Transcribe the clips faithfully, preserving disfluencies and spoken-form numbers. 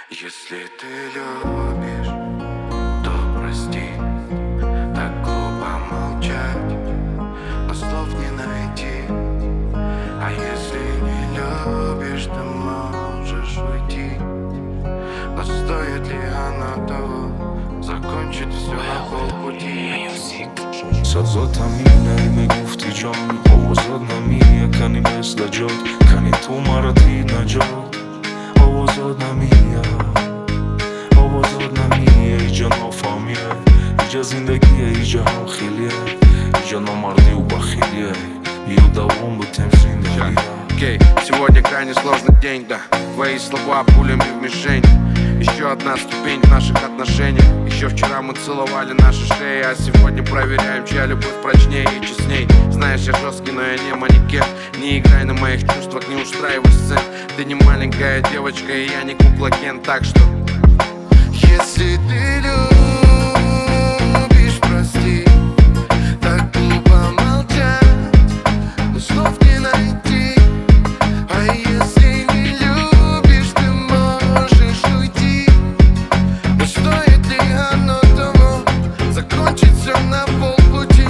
Если ты любишь, то прости. Так глупо молчать, но слов не найти. А если не любишь, ты можешь уйти. Но стоит ли оно того, закончить все на полпути? سازات همینه میگفتی جان آوازات نمیه کنی مثل جاد کنی تو مرتی نجات آوازات نمیه آوازات نمیه ایجا نافهمیه ایجا زندگیه ایجا هم خیلیه ایجا نامردی و бахилие и удалом бы тем زندگیه. Окей, сегодня крайне сложный день, да. Твои слова пулями в мишень. Еще одна ступень в наших отношениях. Еще вчера мы целовали наши шеи, а сегодня проверяем, чья любовь прочнее и честней. Знаешь, я жесткий, но я не манекен. Не играй на моих чувствах, не устраивай сцен. Ты не маленькая девочка, и я не кукла Кен. Так что, если ты любишь, прости. Так глупо молчать, но слов не найти. А если не любишь, ты можешь уйти. Но стоит ли оно того, закончить все на полпути?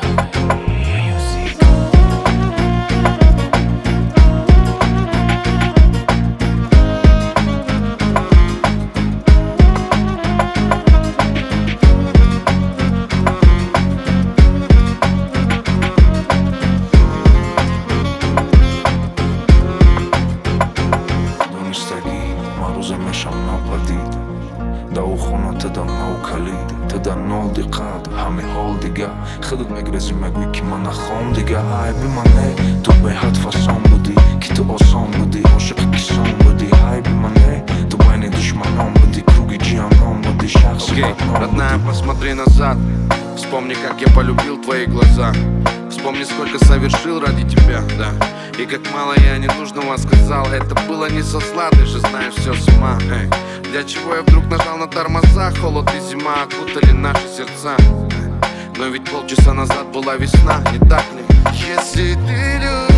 روز مشم نپدید دو خونه تدن نو کلید تدن نو دیقد همه حال دیگه خودت مگرزی مگوی که من نخوام دیگه های بی منه تو به حد فسان بودی که تو آسان بودی عاشق کسان بودی های بی منه تو بین دشمنان بودی کروگی جیانان بودی شخص بدنام بودی. Родная, посмотри назад, вспомни, как я полюбил твои глаза. Вспомни, сколько совершил ради тебя, да. И как мало я ненужного сказал. Это было не со зла, ты же знаешь все с ума. Эй. Для чего я вдруг нажал на тормоза? Холод и зима окутали наши сердца. Но ведь полчаса назад была весна, не так ли? Если ты любишь